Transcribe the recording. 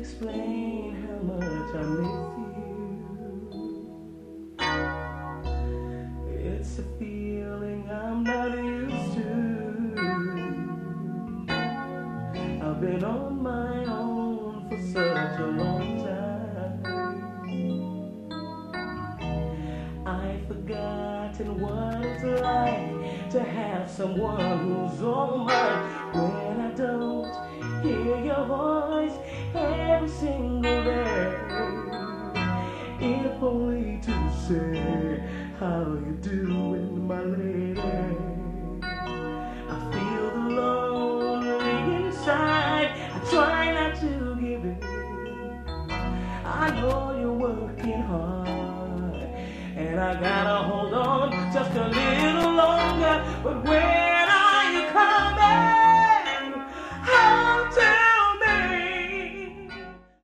explain how much I miss you. It's a feeling I'm not used to. I've been on my own for such a long time. I've forgotten what it's like to have someone who's all mine. When I don't hear your voice every single day, if only to say how you doing, my lady. I feel the lonely inside. I try not to give it. I know you're working hard, and I gotta hold